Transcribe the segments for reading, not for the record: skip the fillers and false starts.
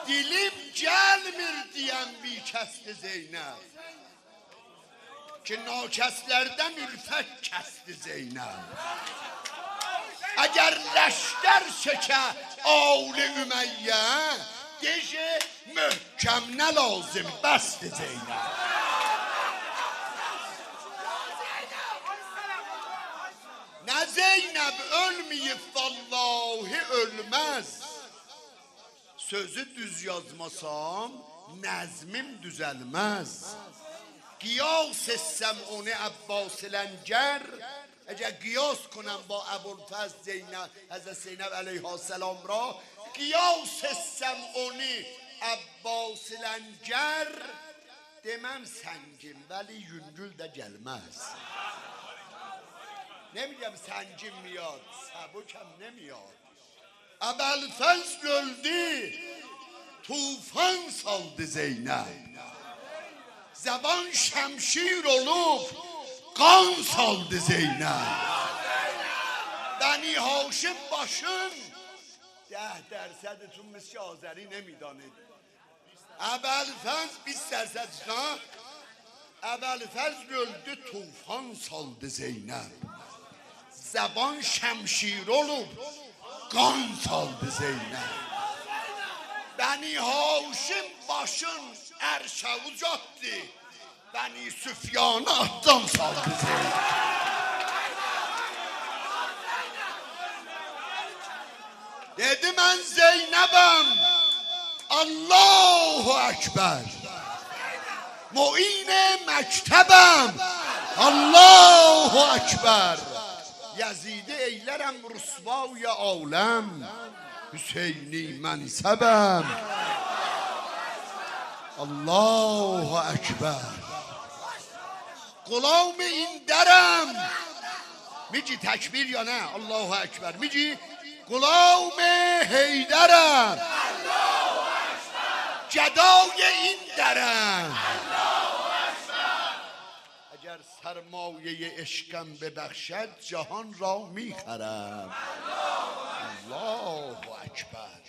dilim gelmir diyem bir kəsdi Zeynəb ki nakəslərdən ülfət kəsdi Zeynəb. Əgər ləşkər çəkə Əli Ümeyyə deşe möhkəm nə lazım bəsdi Zeynəb. Nə Zeynəb ölməyib vallahi ölməz. Sözü düz yazmasam nəzmim düzəlməz. Qiyas etsəm onu Abbas Ləngər, eğer qiyas کنم با ابوالفضل زینب حضرت زینب علیها السلام را قیاس etsəm onu Abbas Ləngər demem səngim veli yüngül de gelmez. Nemiyorum səngim miyad səbukəm nemiyor. Əbülfəzl öldü tufan saldı Zeynep. Zaban şemşir olup kan saldı Zeynep. Beni Haşim başın 10% tun مثل آذری نمیدانید. Əbülfəzl 20% Əbülfəzl öldü tufan saldı Zeynep. Zaban şemşir olup kan saldı Zeynep. Beni Haşim başın erşe uzattı. Beni Süfyan'a attan saldı Zeynep. Dedi ben Zeynep'im. Allahu Ekber. Mu'in mektebim. Allahu Ekber. Yazidi eylerem rusvaya alem. Hüseyni mensebem. Allahu Ekber. Kulağımı indirem. Mici tekbir ya ne? Allahu Ekber. Mici kulağımı heyderem. Allahu Ekber. Cedayı indirem. Allahu Ekber. Eğer sermaye eşkم ببخشد جهان را میخرم. Allahu Ekber.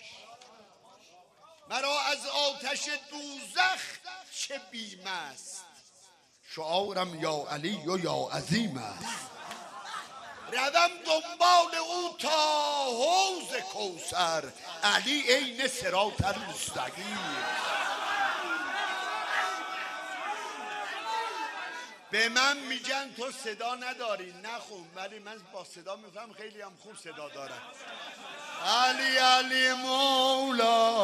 مرا از آتش دوزخ چه بیم است. شعارم یا علی و یا عظیم است. روم دنبال او تا حوض کوثر. علی عین صراط المستقیم. به من میگن تو صدا نداری. نخون ولی من با صدا میفهم خیلی هم خوب صدا دارم. علی علی مولا